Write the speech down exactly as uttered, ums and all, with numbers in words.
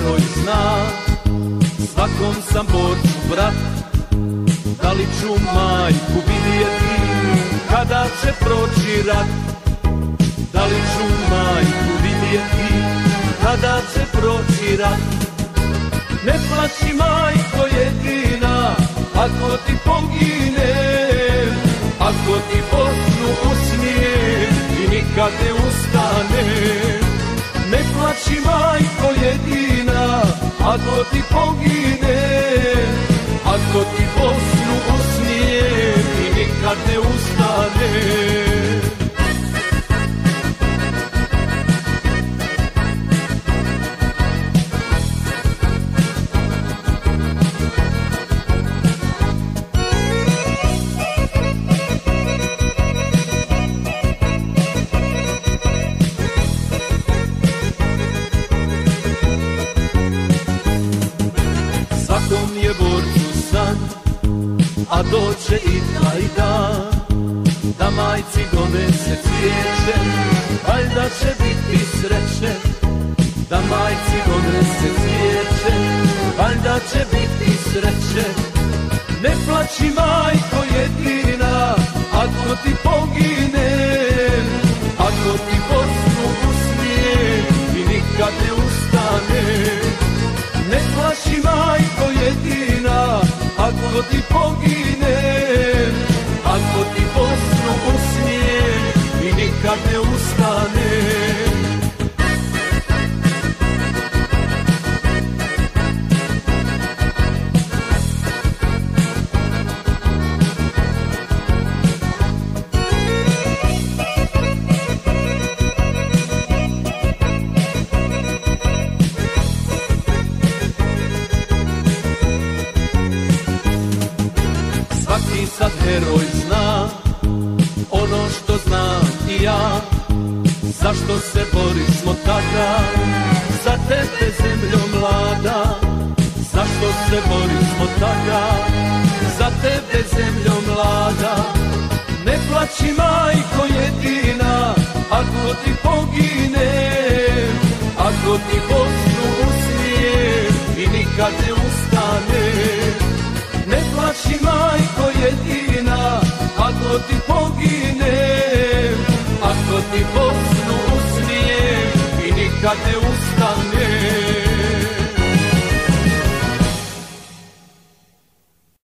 heroj zna, svakom sam borcu brat. Da li ću majku vidjeti kada će proći rat? Da li ću majku vidjeti kada će proći rat? Ne plaći majko jedina, ako ti poginem, ako ti Bosnu usnijem i nikad ne ustanem. Ne plaći majko jedina, ako ti poginem, ako ti Bosnu usnijem i nikad ne ustanem. Svakom je borcu san, a doće i taj dan, da majci donese cvijeće, valjda će biti srećen. Da majci donese cvijeće, valjda će biti srećen. Ne plaći majko jedina, ako ti poginem, ako ti Bosnu usnijem i nikad ne ustanem. Ne plaći majko jedina, ako ti poginem, ako ti Bosnu usnijem i nikad ne ustanem. Svaki sad heroj zna ono što znam i ja. Zašto se borismo tada za tebe, zemljo mlada? Zašto se borismo tada za tebe, zemljo mlada? Ne plaći majko jedina, ako ti poginem, ako ti Bosnu usnijem i nikad ne ustanem. Ne plaći majko jedina, ako ti poginem, ako ti Bosnu usnijem i nikad ne ustanem.